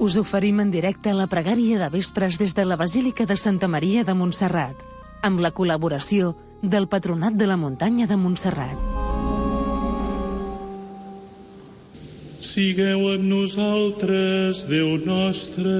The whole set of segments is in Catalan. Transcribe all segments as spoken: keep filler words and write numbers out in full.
Us oferim en directe la pregària de vespres des de la Basílica de Santa Maria de Montserrat, amb la col·laboració del Patronat de la Muntanya de Montserrat. Sigueu amb nosaltres, Déu nostre.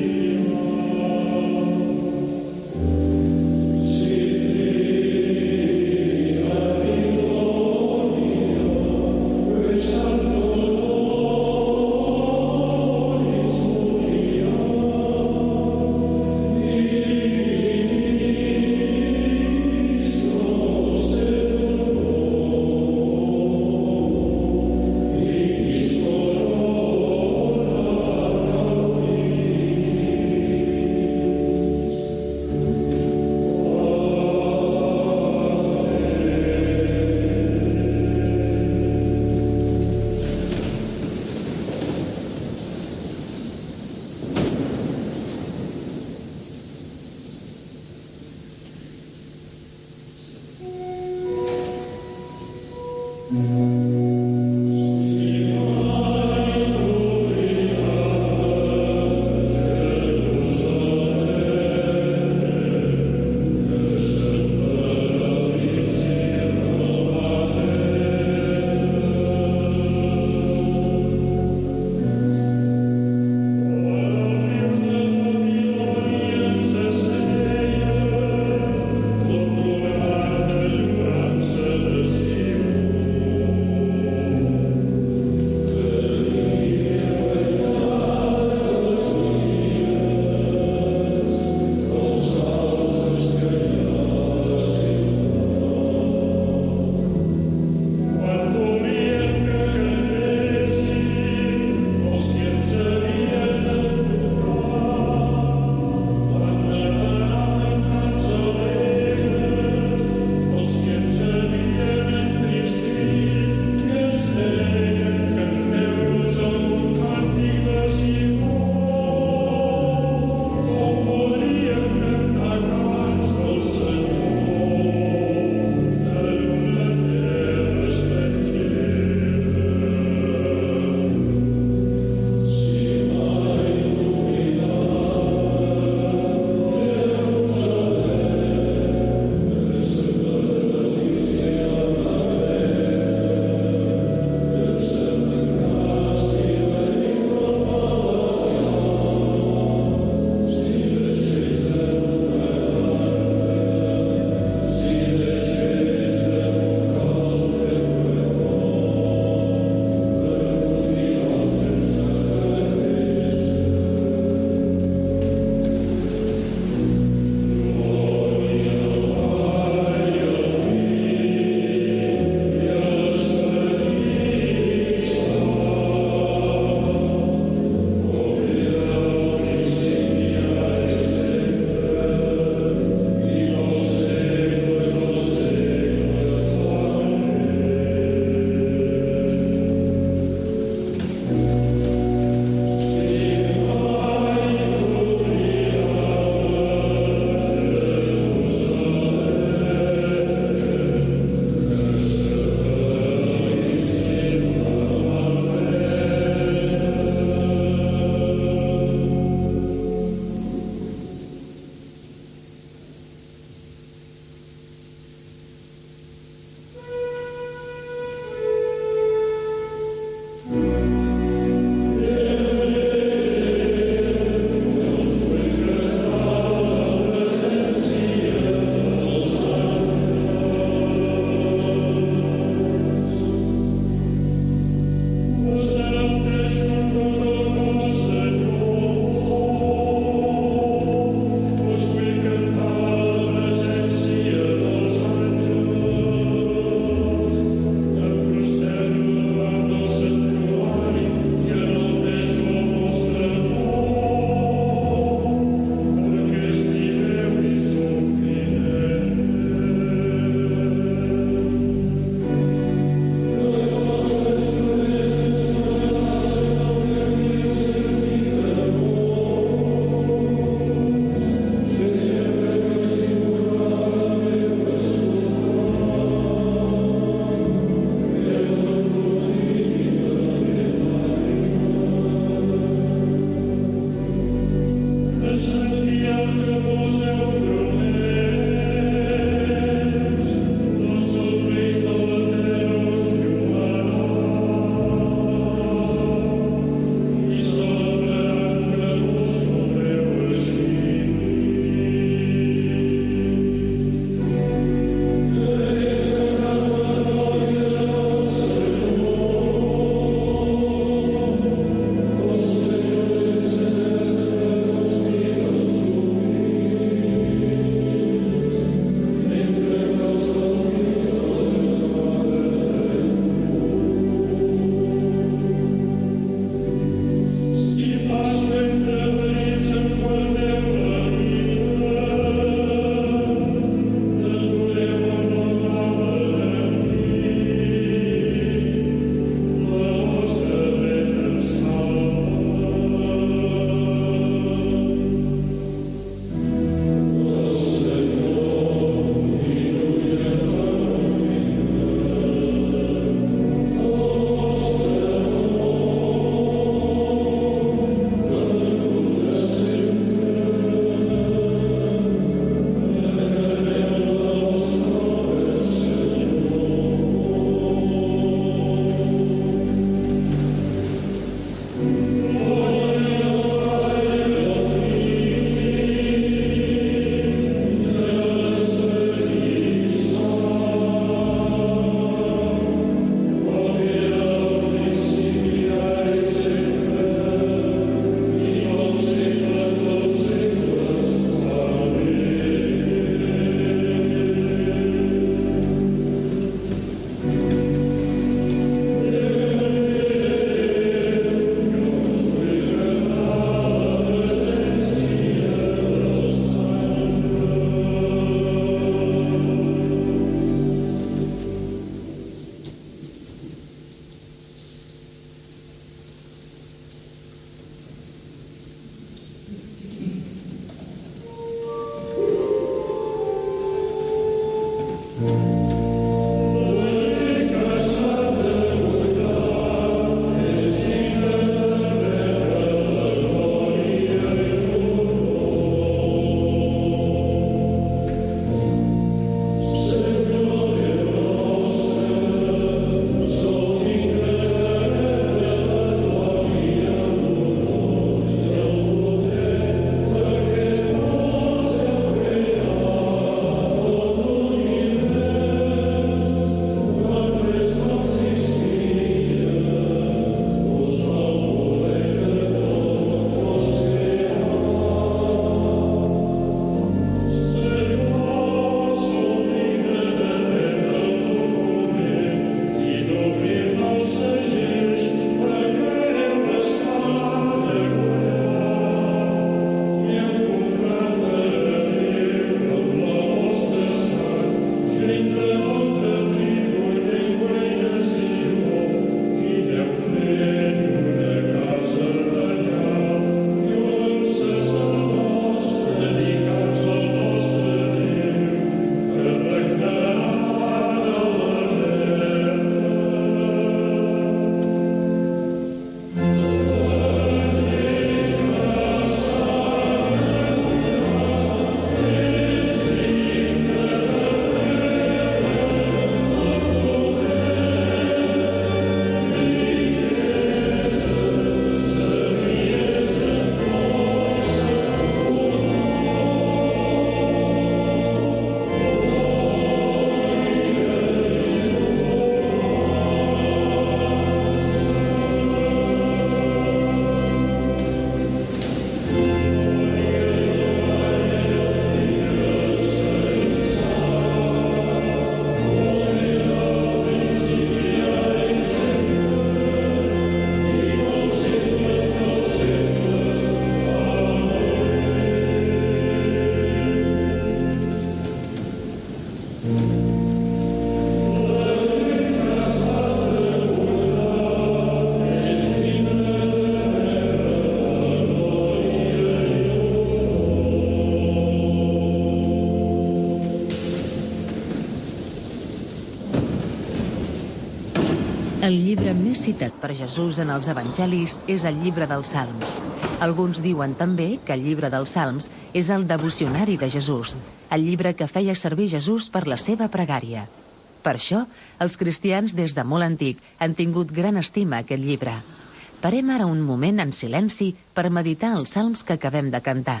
El llibre més citat per Jesús en els evangelis és el llibre dels Salms. Alguns diuen també que el llibre dels Salms és el devocionari de Jesús, el llibre que feia servir Jesús per la seva pregària. Per això, els cristians des de molt antic han tingut gran estima a aquest llibre. Parem ara un moment en silenci per meditar els salms que acabem de cantar.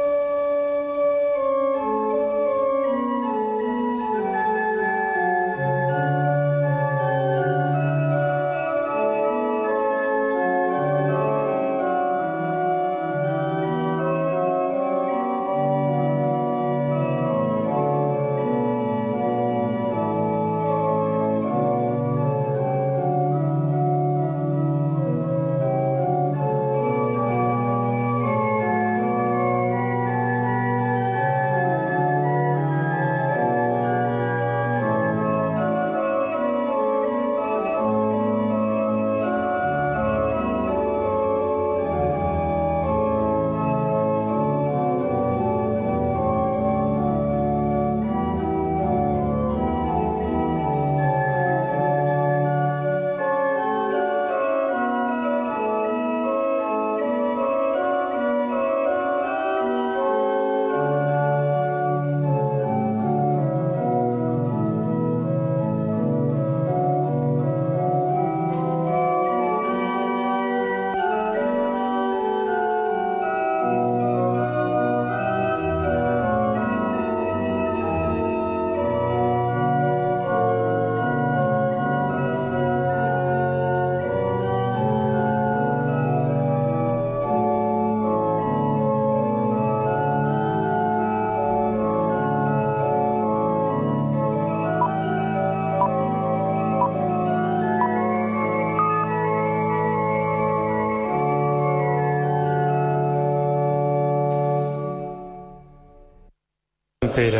Pere.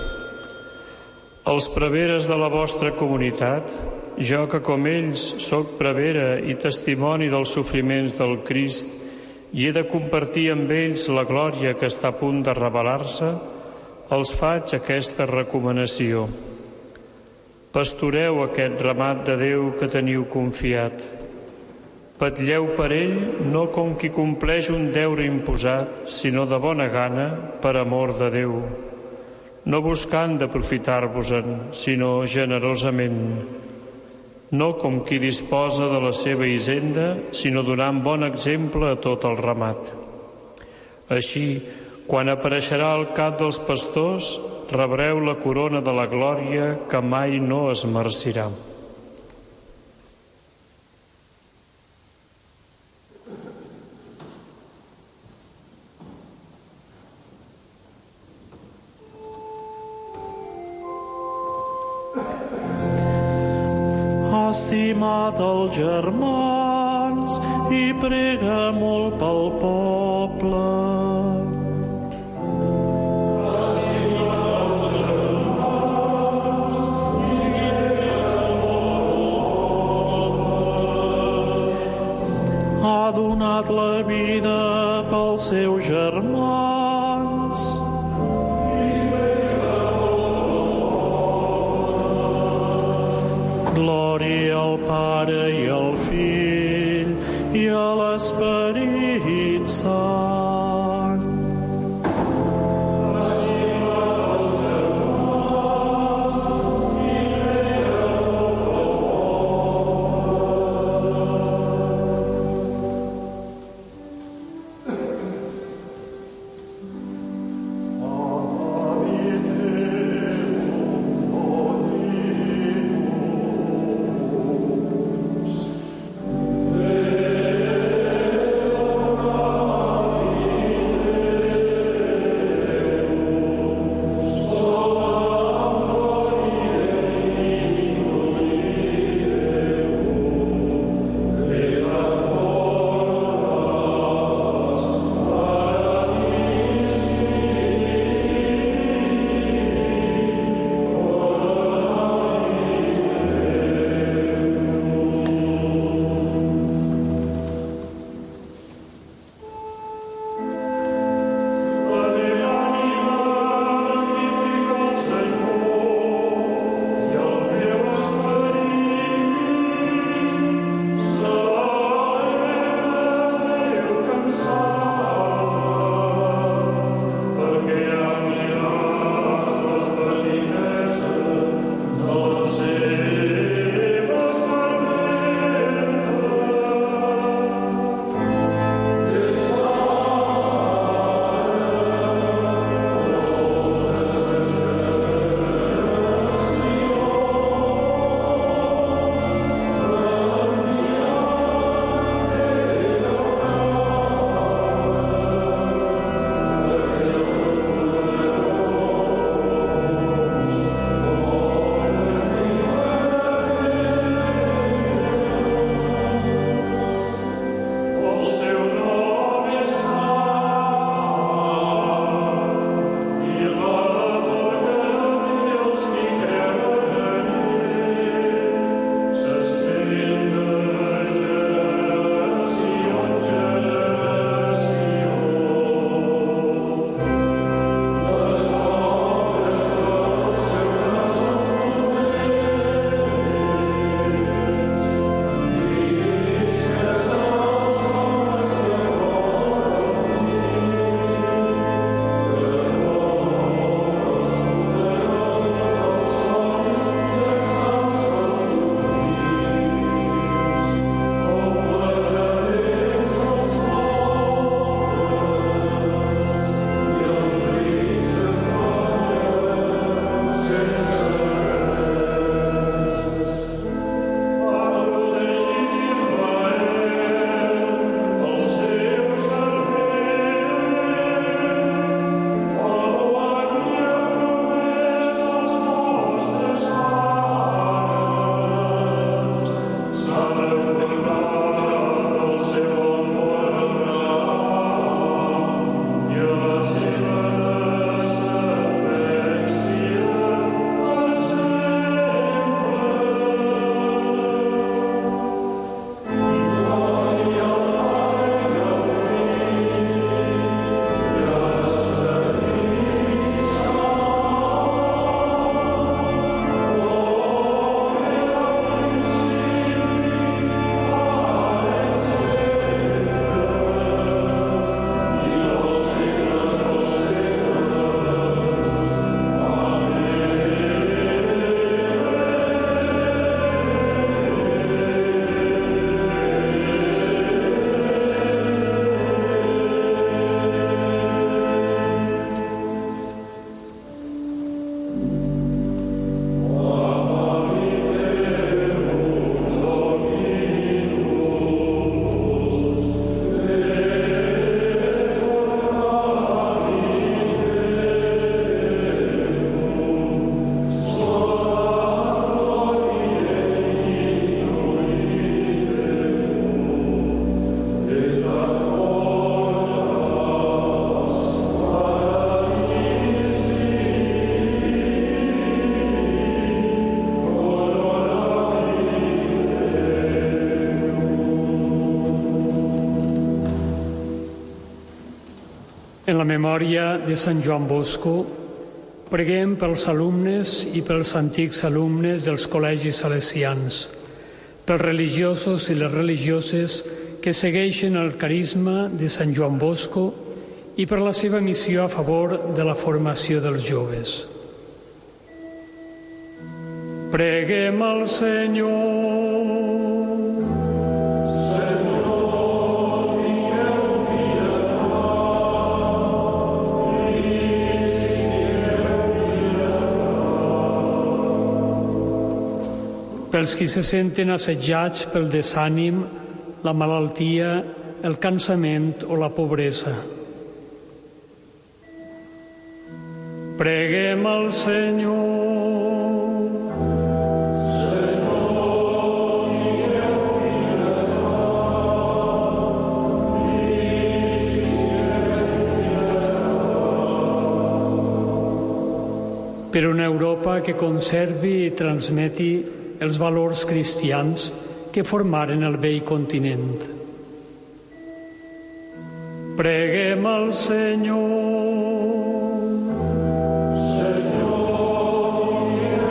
Els preveres de la vostra comunitat, jo que com ells sóc prevera i testimoni dels sofriments del Crist i he de compartir amb ells la glòria que està a punt de revelar-se, els faig aquesta recomanació. Pastoreu aquest ramat de Déu que teniu confiat. Vetlleu per ell no com qui compleix un deure imposat, sinó de bona gana per amor de Déu, no buscant d'aprofitar-vos-en, sinó generosament, no com qui disposa de la seva hisenda, sinó donant bon exemple a tot el ramat. Així, quan apareixerà el cap dels pastors, rebreu la corona de la glòria que mai no es marcirà. Estimat els germans i prega molt pel poble. Ha donat la vida pels seus germans. Glòria al Pare i al Fill i a l'Esperit Sant. En la memòria de Sant Joan Bosco, preguem pels alumnes i pels antics alumnes dels col·legis salesians, pels religiosos i les religioses que segueixen el carisma de Sant Joan Bosco i per la seva missió a favor de la formació dels joves. Preguem al Senyor. Pels qui se senten assetjats pel desànim, la malaltia, el cansament o la pobresa. Preguem al Senyor. Senyor, digueu pietat. Per una Europa que conservi i transmeti els valors cristians que formaren el vell continent. Preguem al Senyor. Senyor,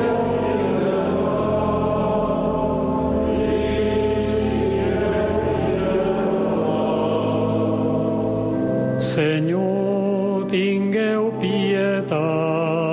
Senyor, tingueu pietat.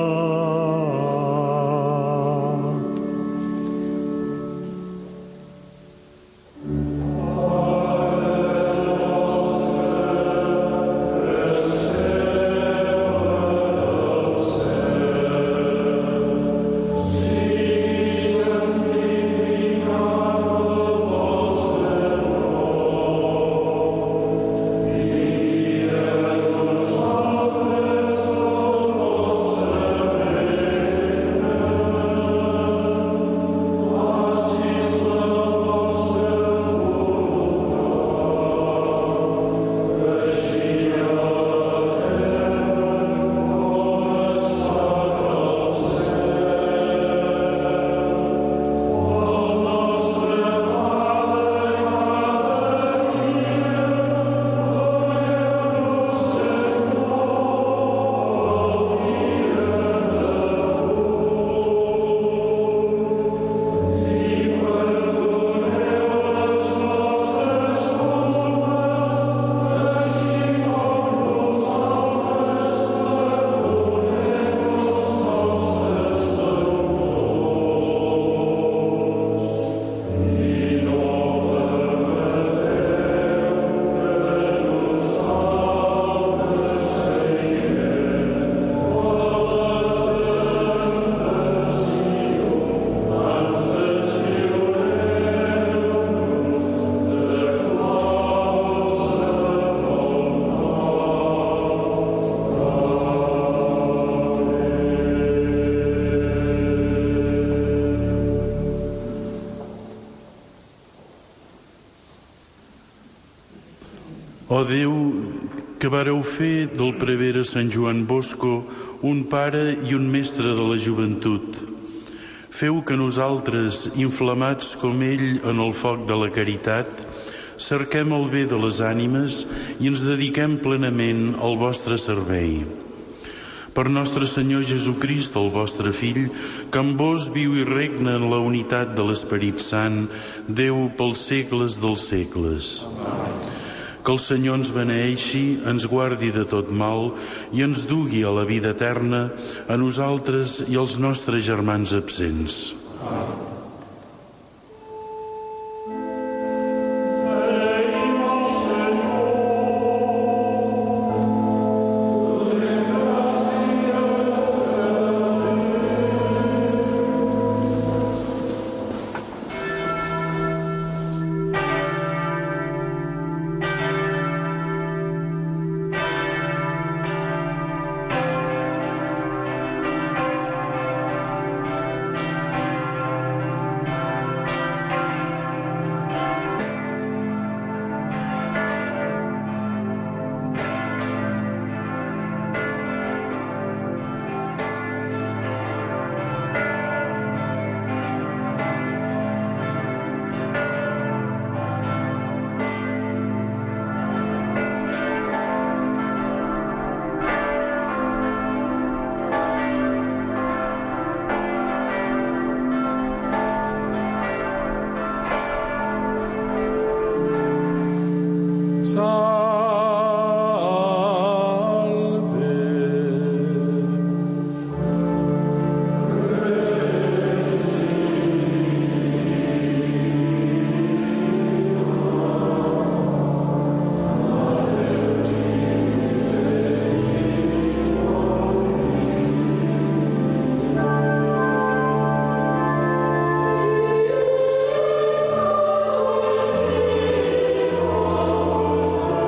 Ó Déu, que vareu fer del prevere Sant Joan Bosco un pare i un mestre de la joventut, feu que nosaltres, inflamats com ell en el foc de la caritat, cerquem el bé de les ànimes i ens dediquem plenament al vostre servei. Per nostre Senyor Jesucrist, el vostre Fill, que amb vos viu i regna en la unitat de l'Esperit Sant, Déu pels segles dels segles. Que el Senyor ens beneeixi, ens guardi de tot mal i ens dugui a la vida eterna, a nosaltres i als nostres germans absents. Salve.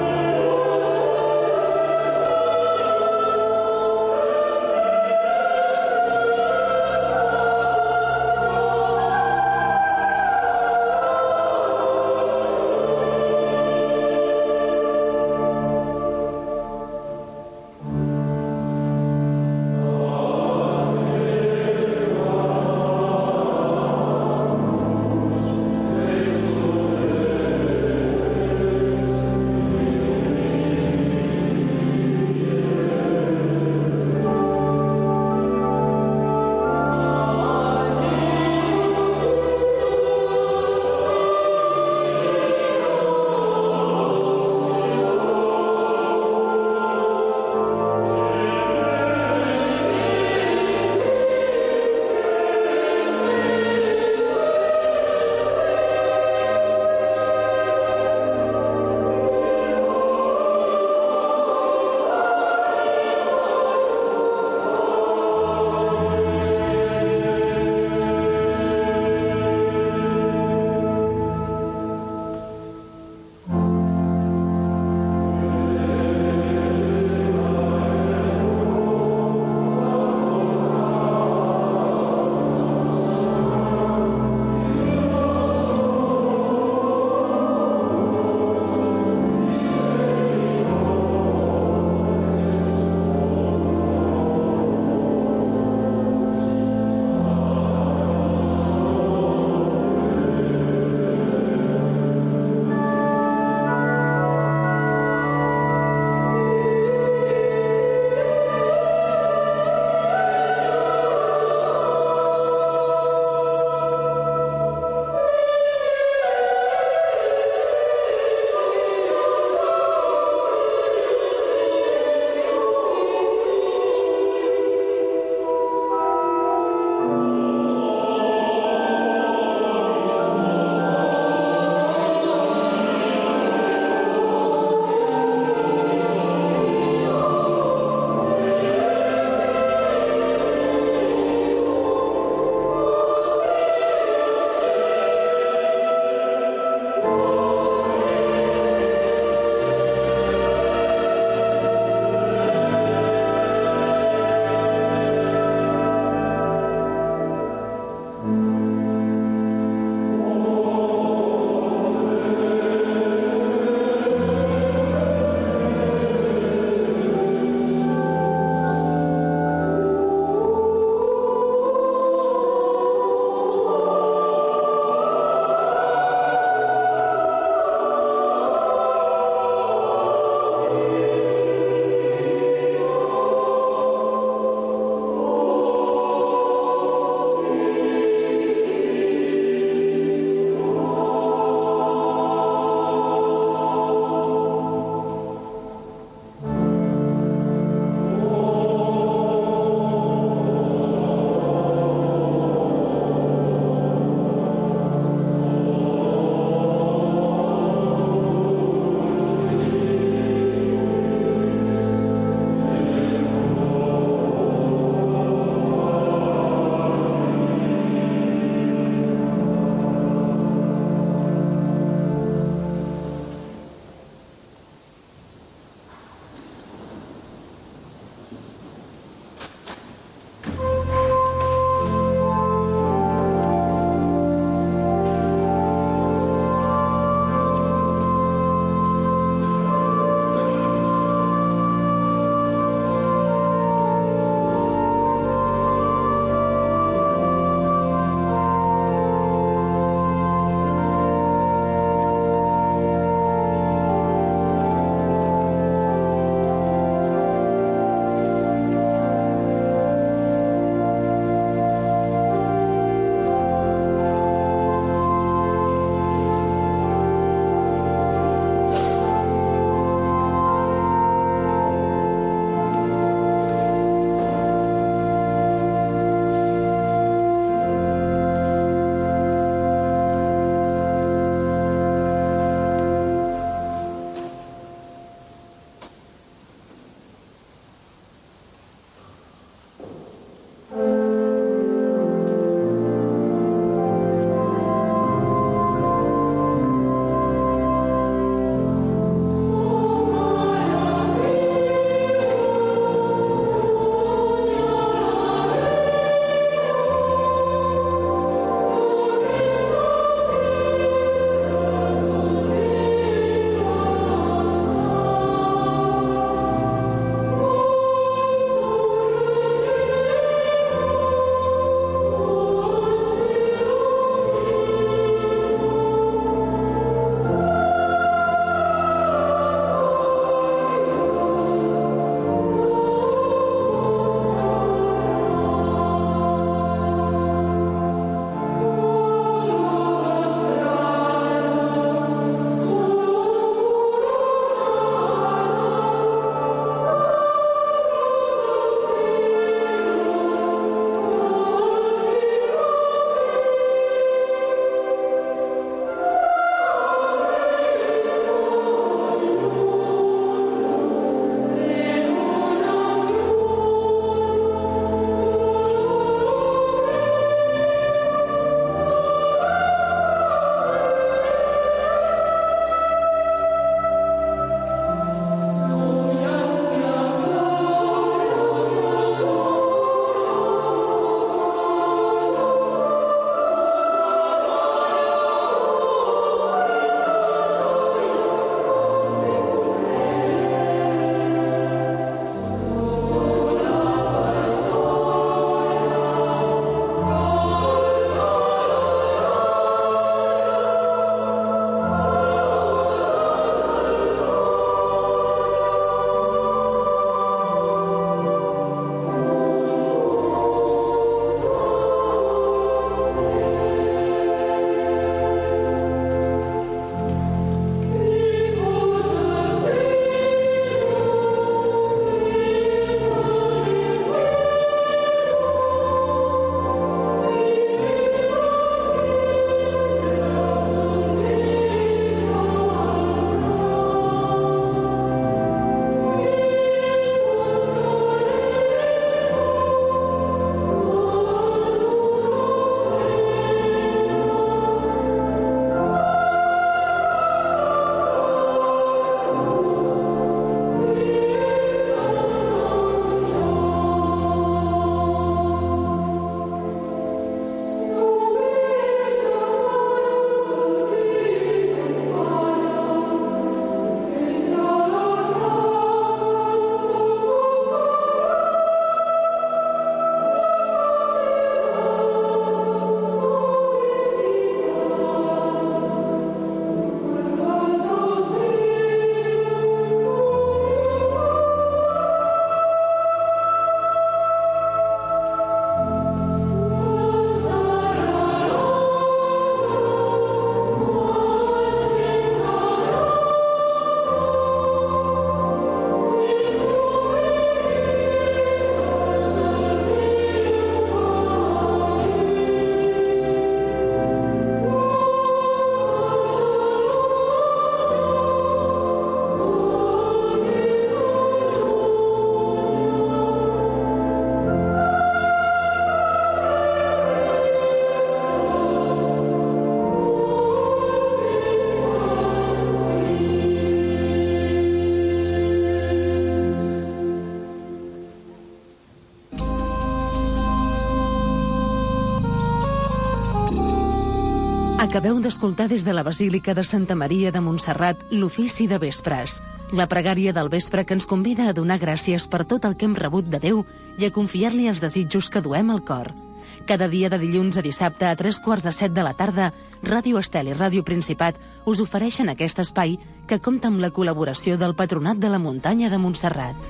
Acabeu d'escoltar des de la Basílica de Santa Maria de Montserrat l'ofici de vespres, la pregària del vespre que ens convida a donar gràcies per tot el que hem rebut de Déu i a confiar-li els desitjos que duem al cor. Cada dia de dilluns a dissabte a tres quarts de set de la tarda, Ràdio Estel i Ràdio Principat us ofereixen aquest espai que compta amb la col·laboració del Patronat de la Muntanya de Montserrat.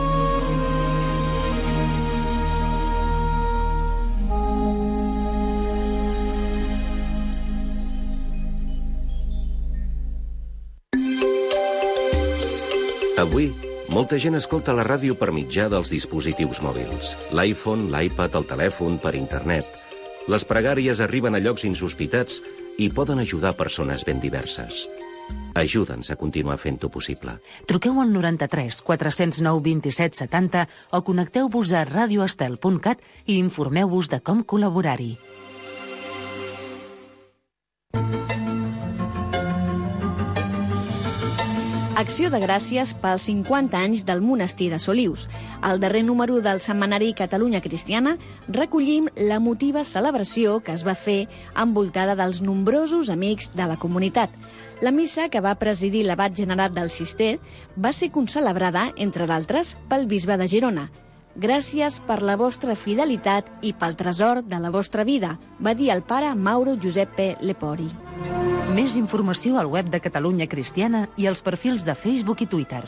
Avui, molta gent escolta la ràdio per mitjà dels dispositius mòbils. L'iPhone, l'iPad, el telèfon, per internet. Les pregàries arriben a llocs insospitats i poden ajudar persones ben diverses. Ajuda'ns a continuar fent-ho possible. Truqueu al noranta-tres quatre cents nou vint-i-set setanta o connecteu-vos a radioestel punt cat i informeu-vos de com col·laborar-hi. Acció de gràcies pels cinquanta anys del monestir de Solius. Al darrer número del setmanari Catalunya Cristiana recollim l'emotiva celebració que es va fer envoltada dels nombrosos amics de la comunitat. La missa que va presidir l'abat general del Cister va ser concelebrada, entre d'altres, pel bisbe de Girona. Gràcies per la vostra fidelitat i pel tresor de la vostra vida, va dir el pare Mauro Giuseppe Lepori. Més informació al web de Catalunya Cristiana i als perfils de Facebook i Twitter.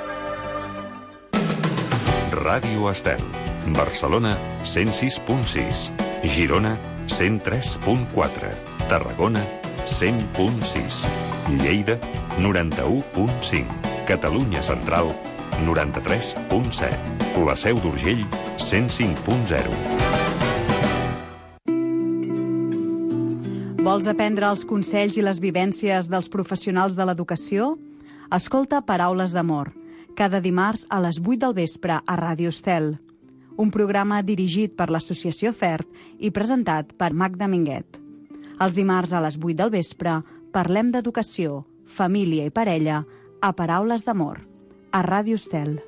Ràdio Estel. Barcelona, cent sis punt sis. Girona, cent tres punt quatre. Tarragona, cent punt sis. Lleida, noranta-u punt cinc. Catalunya Central, noranta-tres punt set. La Seu d'Urgell, cent cinc punt zero. Vols aprendre els consells i les vivències dels professionals de l'educació? Escolta Paraules d'Amor, cada dimarts a les vuit del vespre a Ràdio Estel. Un programa dirigit per l'Associació FERT i presentat per Magda Minguet. Els dimarts a les vuit del vespre parlem d'educació, família i parella a Paraules d'Amor, a Ràdio Estel.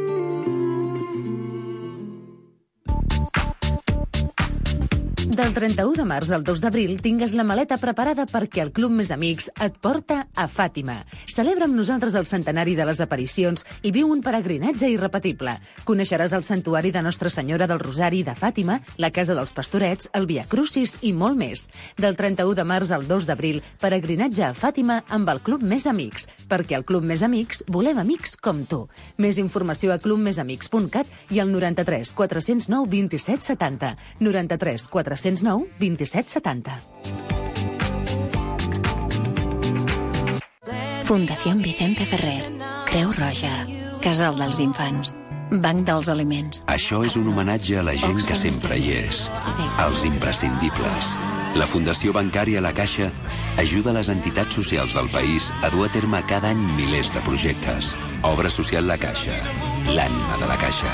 Del trenta-u de març al dos d'abril tingues la maleta preparada perquè el Club Més Amics et porta a Fàtima. Celebra amb nosaltres el centenari de les aparicions i viu un peregrinatge irrepetible. Coneixeràs el santuari de Nostra Senyora del Rosari de Fàtima, la Casa dels Pastorets, el Via Crucis i molt més. Del trenta-u de març al dos d'abril, peregrinatge a Fàtima amb el Club Més Amics, perquè al Club Més Amics volem amics com tu. Més informació a club més amics punt cat i al noranta-tres quatre cents nou vint-i-set setanta. noranta-tres quatre cents nou vint-i-set setanta. Fundació Vicente Ferrer, Creu Roja, Casal dels Infants, Banc dels Aliments. Això és un homenatge a la gent que sempre hi és, als imprescindibles. La Fundació Bancària La Caixa ajuda les entitats socials del país a dur a terme cada any milers de projectes. Obra social La Caixa, l'ànima de la Caixa.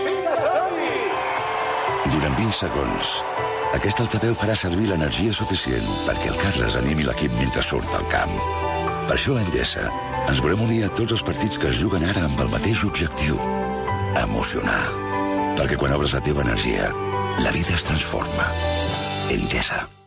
Durant vint segons, aquest altaveu farà servir l'energia suficient perquè el Carles animi l'equip mentre surt al camp. Per això a Endesa ens volem unir a tots els partits que es juguen ara amb el mateix objectiu: emocionar. Perquè quan obres la teva energia, la vida es transforma. Endesa.